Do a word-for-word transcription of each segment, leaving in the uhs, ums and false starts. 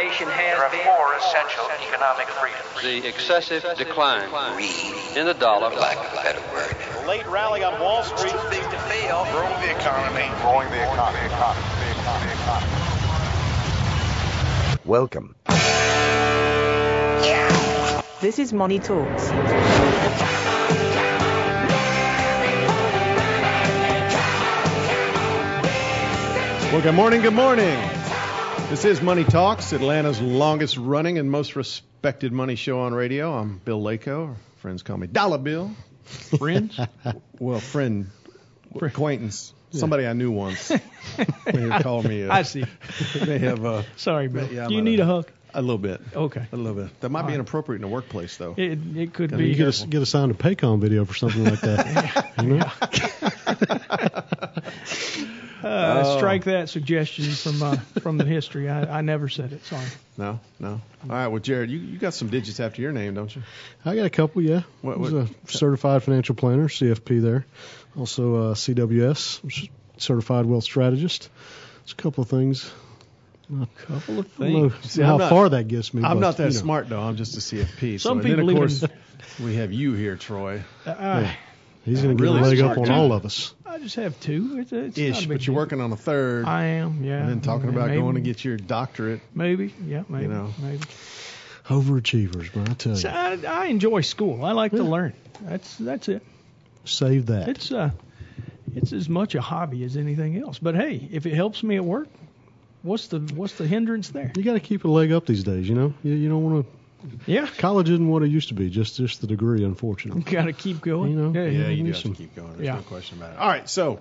nation has There are been. four essential economic freedoms. The excessive decline in the dollar. Lack of a better word. The late rally on Wall Street. Too big to fail. Growing the economy. Growing the economy. economy, economy, economy. Welcome. This is Money Talks. Well, good morning, good morning. This is Money Talks, Atlanta's longest running and most respected money show on radio. I'm Bill Lako. Friends call me Dollar Bill. Friends? Well, friend, acquaintance, somebody I knew once. May have called me. Uh, I see. May have. Uh, Sorry, Bill. yeah, Do you I'm need a, a hug? A little bit. Okay. A little bit. That might All be right. inappropriate in the workplace, though. It, it could Gotta be. be Get a, get a signed a Paycom video for something like that. You know? Uh, Oh. Strike that suggestion from uh, from the history. I, I never said it. Sorry. No, no. All right, well, Jared, you, you got some digits after your name, don't you? I got a couple, yeah. What- I was what- a certified financial planner, C F P there. Also uh, C W S, which is certified wealth strategist. There's a couple of things. A couple of I don't know things. See, how I'm not- far that gets me. I'm but, not that you know. smart, though. I'm just a C F P. Some so, and people then, of even- course, we have you here, Troy. Uh, He's going to get Really a leg smart up on guy. all of us. I just have two. It's, it's not Ish, a big but you're deal. working on a third. I am, yeah. and then talking about maybe, going to get your doctorate. Maybe, yeah, maybe, You know. maybe. Overachievers, man, I tell So you. I, I enjoy school. I like to Yeah. learn. That's that's it. Save that. It's uh, it's as much a hobby as anything else. But hey, if it helps me at work, what's the what's the hindrance there? You got to keep a leg up these days, you know? You, you don't want to. Yeah, College isn't what it used to be, just just the degree, unfortunately. got to keep going. You know, yeah, Yeah, you need do have some- to keep going. There's Yeah. no question about it. All right, so.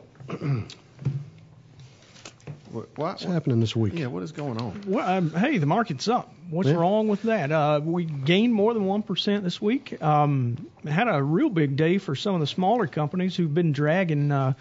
what, what, What's happening this week? Yeah, what is going on? Well, um, hey, the market's up. What's Yeah. wrong with that? Uh, we gained more than one percent this week. Um, had a real big day for some of the smaller companies who've been dragging uh,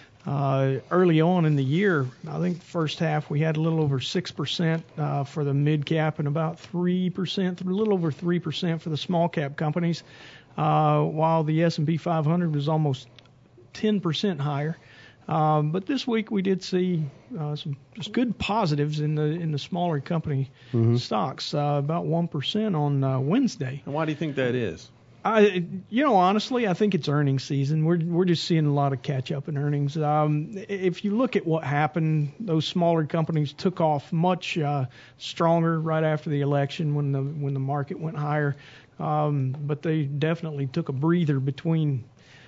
uh, early on in the year. I think first half we had a little over six percent uh, for the mid cap and about three percent, a little over three percent for the small cap companies, uh, while the S and P five hundred was almost ten percent higher. Um, but this week we did see uh, some just good positives in the in the smaller company Mhm. stocks, uh, about one percent on uh, Wednesday. And why do you think that is? I, you know, honestly, I think it's earnings season. We're we're just seeing a lot of catch up in earnings. Um, if you look at what happened, those smaller companies took off much uh, stronger right after the election when the when the market went higher. Um, but they definitely took a breather between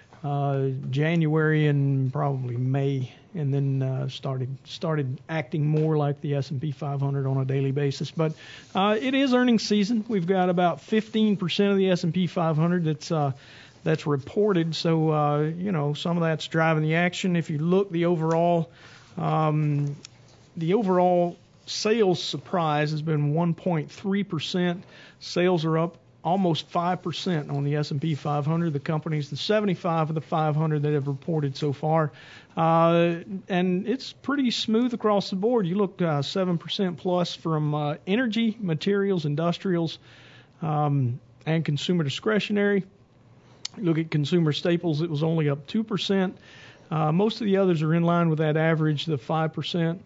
uh, January and probably May, and then uh, started started acting more like the S and P five hundred on a daily basis. But uh, it is earnings season. We've got about fifteen percent of the S and P five hundred that's uh, that's reported. So uh, you know, some of that's driving the action. If you look, the overall um, the overall sales surprise has been one point three percent. Sales are up almost five percent on the S and P five hundred, the companies, the seventy-five of the five hundred that have reported so far. Uh, and it's pretty smooth across the board. You look uh, seven percent plus from uh, energy, materials, industrials, um, and consumer discretionary. You look at consumer staples, it was only up two percent. Uh, most of the others are in line with that average, the five percent.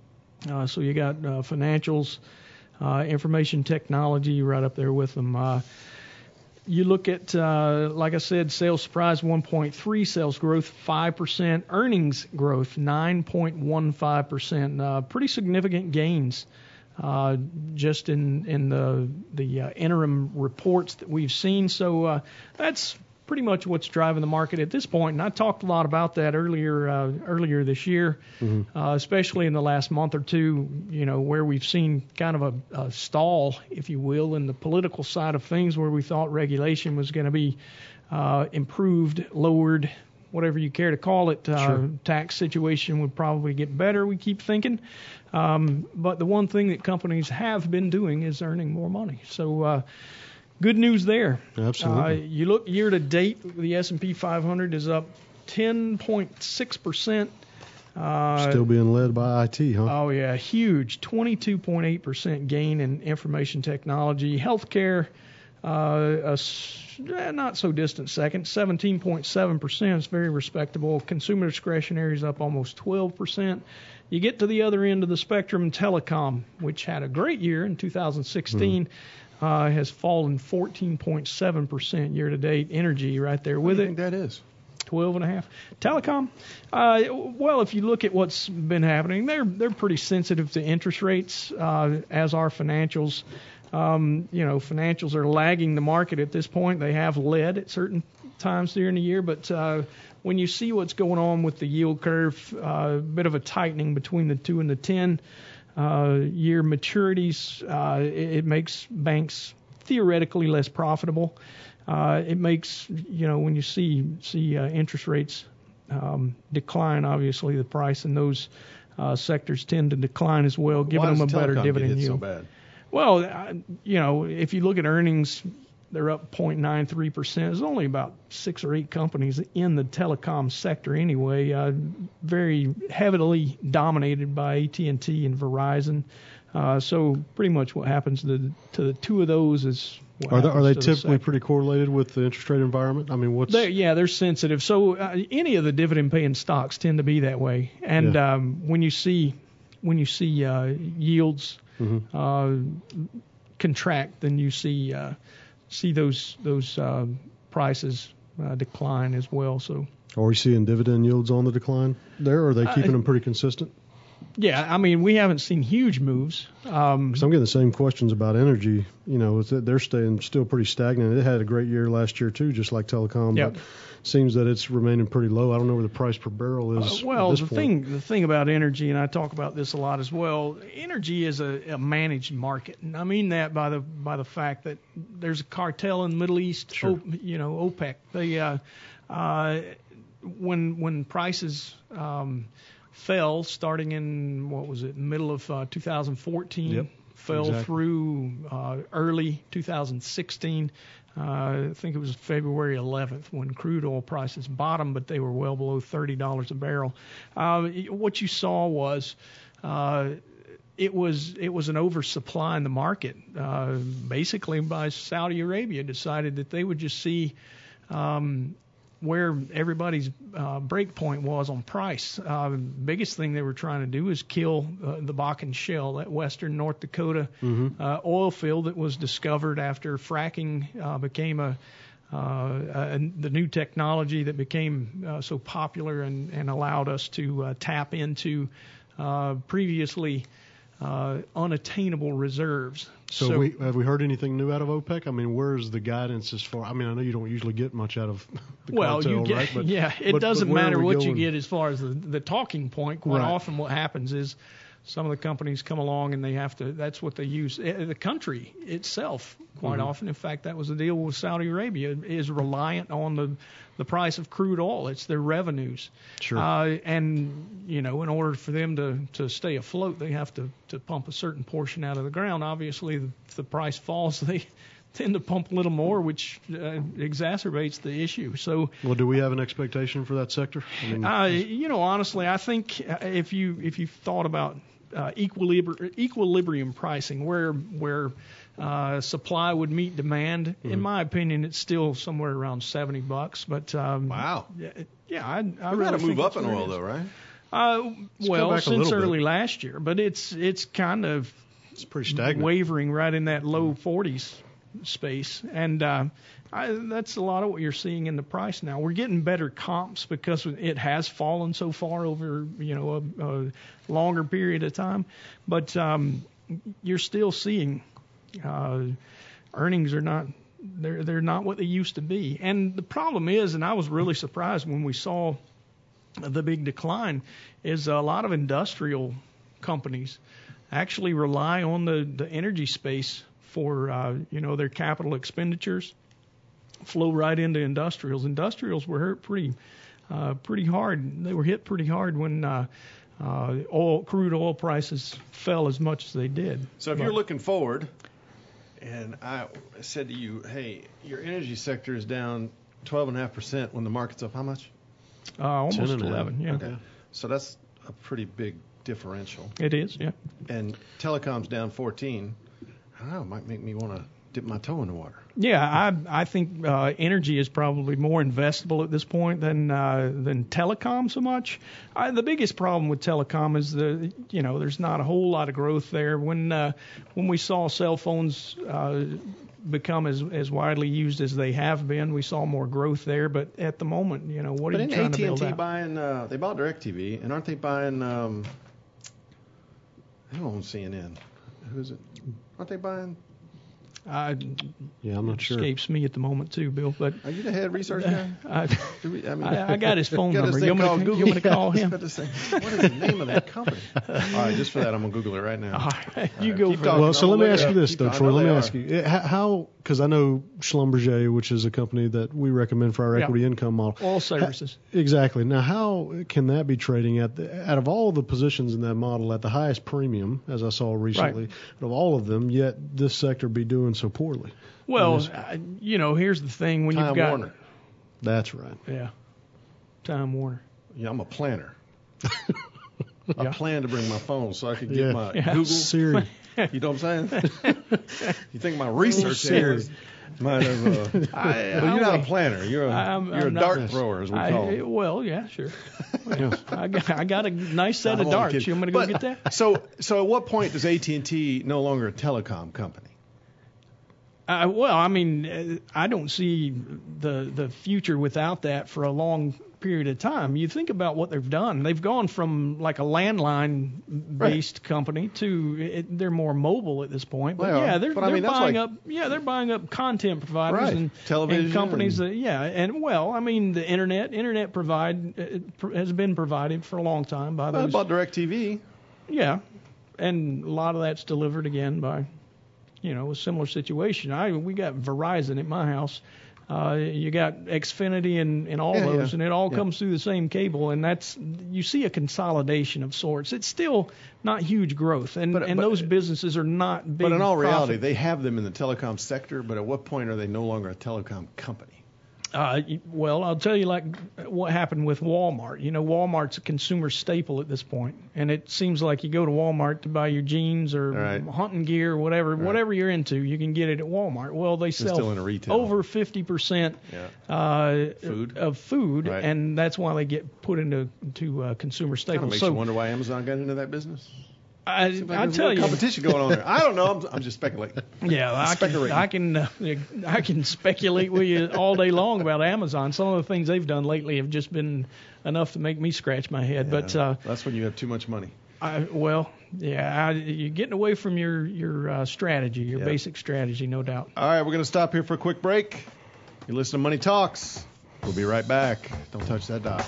Uh, so you got uh, financials, Uh, information technology right up there with them. Uh, you look at, uh, like I said, sales surprise one point three, sales growth five percent, earnings growth nine point one five percent. Uh, pretty significant gains uh, just in in the the uh, interim reports that we've seen. So uh, that's pretty much what's driving the market at this point. And I talked a lot about that earlier uh, earlier this year, Mm-hmm. uh, especially in the last month or two, you know, where we've seen kind of a, a stall, if you will, in the political side of things, where we thought regulation was going to be uh, improved, lowered, whatever you care to call it. Uh, Sure. Tax situation would probably get better, we keep thinking. Um, but the one thing that companies have been doing is earning more money. So uh, good news there. Absolutely. Uh, you look year to date, the S and P five hundred is up ten point six percent. Uh, Still being led by I T, huh? Oh, yeah, huge, twenty-two point eight percent gain in information technology. Healthcare Uh, a s- eh, not so distant second, seventeen point seven percent is very respectable. Consumer discretionary is up almost twelve percent. You get to the other end of the spectrum, telecom, which had a great year in two thousand sixteen, mm-hmm. uh, has fallen fourteen point seven percent year to date. Energy right there with what do you it. think that is? twelve and a half. Telecom, uh, well, if you look at what's been happening, they're they're pretty sensitive to interest rates, uh, as are financials. Um, you know, financials are lagging the market at this point. They have led at certain times during the year, but uh, when you see what's going on with the yield curve, a uh, bit of a tightening between the two and the ten uh, year maturities, uh, it, it makes banks theoretically less profitable. Uh, it makes, you know, when you see see uh, interest rates um, decline, obviously the price in those uh, sectors tend to decline as well, giving Why them a does better telecom dividend get hit yield. so bad? Well, uh, you know, if you look at earnings, they're up zero point nine three percent. There's only about six or eight companies in the telecom sector anyway, uh, very heavily dominated by A T and T and Verizon. Uh, so pretty much what happens to the, to the two of those is what Are they, are they happens to the typically sector. pretty correlated with the interest rate environment? I mean, what's They're, yeah, they're sensitive. So uh, any of the dividend-paying stocks tend to be that way. And Yeah. um, when you see when you see uh, yields Mm-hmm. uh, contract, then you see uh, see those those uh, prices uh, decline as well. So Are we seeing dividend yields on the decline there, or are they keeping Uh, them pretty consistent? yeah, I mean we haven't seen huge moves. Um, Because I'm getting the same questions about energy. You know, it's that they're staying still pretty stagnant. It had a great year last year too, just like telecom. Yep. But seems that it's remaining pretty low. I don't know where the price per barrel is. Uh, well, at this the point. thing the thing about energy, and I talk about this a lot as well. Energy is a, a managed market, and I mean that by the by the fact that there's a cartel in the Middle East. Sure. O, you know, OPEC. They uh, uh, when when prices um, fell, starting in what was it, middle of uh, two thousand fourteen, Yep, fell exactly. through uh, early two thousand sixteen. Uh, I think it was February eleventh when crude oil prices bottomed, but they were well below thirty dollars a barrel. Uh, what you saw was uh, it was it was an oversupply in the market. Uh, basically, by Saudi Arabia decided that they would just see um, where everybody's uh, break point was on price. Uh, the biggest thing they were trying to do is kill uh, the Bakken Shale, that western North Dakota Mm-hmm. uh, oil field that was discovered after fracking uh, became a, uh, a the new technology that became uh, so popular and, and allowed us to uh, tap into uh, previously uh, unattainable reserves. So, we, have we heard anything new out of OPEC? I mean, where's the guidance as far? I mean, I know you don't usually get much out of the well, cartel, you get, right? But, yeah, it but- doesn't but where are matter we what you going? get as far as the, the talking point. Quite Right. often, what happens is some of the companies come along and they have to. That's what they use. Eh, The country itself, quite Mm-hmm. often, in fact, that was the deal with Saudi Arabia, is reliant on the the price of crude oil. It's their revenues. Sure. Uh, and you know, in order for them to, to stay afloat, they have to, to pump a certain portion out of the ground. Obviously, if the price falls, they tend to pump a little more, which uh, exacerbates the issue. So, Well, do we have an expectation for that sector? I mean, uh, you know, honestly, I think uh, if you if you thought about uh, equilibri- equilibrium pricing, where where uh, supply would meet demand, Mm-hmm. in my opinion, it's still somewhere around seventy bucks. But um, Wow. yeah, yeah, I, I We've really got to move think up that's in where it oil, is. though, right? Uh, go well, back a since little bit. early last year, but it's it's kind of it's pretty stagnant. wavering right in that low forties space, and uh, I, that's a lot of what you're seeing in the price now. We're getting better comps because it has fallen so far over you know a, a longer period of time, but um, you're still seeing uh, earnings are not. They're they're not what they used to be, and the problem is, and I was really surprised when we saw the big decline, is a lot of industrial companies actually rely on the, the energy space for uh, you know their capital expenditures, flow right into industrials. Industrials were hurt pretty uh, pretty hard. They were hit pretty hard when uh, uh, oil crude oil prices fell as much as they did. So if But- you're looking forward, and I said to you, hey, your energy sector is down twelve point five percent when the market's up how much? uh, almost ten and a half. eleven, yeah, Okay. So that's a pretty big differential. it is, yeah. And telecom's down fourteen. I don't know, it might make me want to dip my toe in the water. Yeah, I I think uh, energy is probably more investable at this point than uh, than telecom so much. I, the biggest problem with telecom is the you know there's not a whole lot of growth there. When uh, when we saw cell phones uh, become as as widely used as they have been, we saw more growth there. But at the moment, you know, what but are you isn't trying A T and to T build out? buying? Uh, they bought DirecTV, and aren't they buying? Um, who owns C N N? Who is it? Aren't they buying? I, Yeah, I'm not sure. Escapes me at the moment too, Bill. But Are you the head research guy? I, Do we, I, mean, I, I got his phone got this number. thing You want called me to, you Google. want me to call him? Got this thing. What is the name of that company? All right, just for that, I'm gonna Google it right now. All right, you right, go keep for talking. Well, so I'm let me gonna ask look you it up. this, Keep though, talking. Troy. I know Let me they ask are. you eh, how- how, because I know Schlumberger, which is a company that we recommend for our Yeah. equity income model. All services. Exactly. Now, how can that be trading at the, out of all the positions in that model at the highest premium, as I saw recently, out of all of them, yet this sector be doing so poorly? Well, Yes. uh, you know, here's the thing: when Time you've got Warner. That's right. yeah, Time Warner. Yeah, I'm a planner. I Yeah. plan to bring my phone so I can get Yeah. my Yeah. Google. Siri. You know what I'm saying? You think my research Siri. is might have. Uh, I, well, you're not a I- planner. You're a I'm- you're I'm a not- dart thrower, as we I, call it. well, yeah, sure. Well, I got I got a nice set I'm of only darts. kidding. You want me to go But- get that? So, so at what point does A T and T no longer a telecom company? Uh, well, I mean, uh, I don't see the the future without that for a long period of time. You think about what they've done. They've gone from like a landline-based Right. company to it, they're more mobile at this point. But Well, yeah, they're, but I they're mean, that's buying like- up. Yeah, they're buying up content providers Right. and Television and companies and- that yeah, and well, I mean, the internet internet provide uh, pr- has been provided for a long time by Well, those. about DirecTV. Yeah, and a lot of that's delivered again by, you know, a similar situation. I we got Verizon at my house. Uh, you got Xfinity and, and all Yeah, those, yeah. and it all Yeah. comes through the same cable, and that's you see a consolidation of sorts. It's still not huge growth, and, But- and but- those businesses are not big. But in all profit. reality, they have them in the telecom sector. But at what point are they no longer a telecom company? Uh, y- well, I'll tell you like what happened with Walmart. You know, Walmart's a consumer staple at this point, and it seems like you go to Walmart to buy your jeans or Right. hunting gear or whatever, Right. whatever you're into, you can get it at Walmart. Well, they sell still in a retail. over fifty percent Yeah. uh, Food. of food, Right. and that's why they get put into to uh, consumer Kind of staples. makes So you wonder why Amazon got into that business. I, Seems like I there's a tell little you, competition going on there. I don't know. I'm, I'm just speculating. yeah, I can, Speculating. I can, uh, I can speculate with you all day long about Amazon. Some of the things they've done lately have just been enough to make me scratch my head. But uh, That's when you have too much money. I, well, yeah, I, you're getting away from your your uh, strategy, your Yeah. basic strategy, no doubt. All right, we're going to stop here for a quick break. You listen to Money Talks. We'll be right back. Don't touch that dial.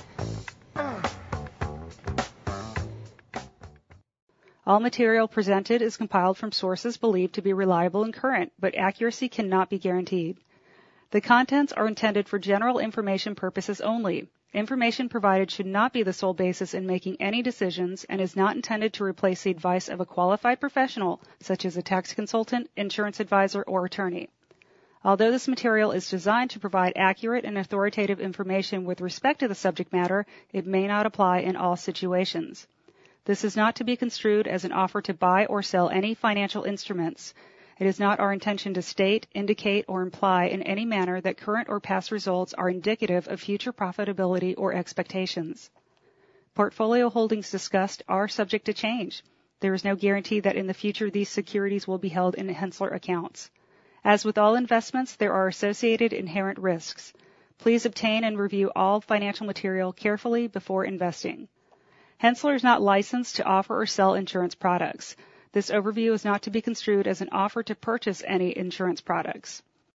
All material presented is compiled from sources believed to be reliable and current, but accuracy cannot be guaranteed. The contents are intended for general information purposes only. Information provided should not be the sole basis in making any decisions and is not intended to replace the advice of a qualified professional, such as a tax consultant, insurance advisor, or attorney. Although this material is designed to provide accurate and authoritative information with respect to the subject matter, it may not apply in all situations. This is not to be construed as an offer to buy or sell any financial instruments. It is not our intention to state, indicate, or imply in any manner that current or past results are indicative of future profitability or expectations. Portfolio holdings discussed are subject to change. There is no guarantee that in the future these securities will be held in Hensler accounts. As with all investments, there are associated inherent risks. Please obtain and review all financial material carefully before investing. Hensler is not licensed to offer or sell insurance products. This overview is not to be construed as an offer to purchase any insurance products.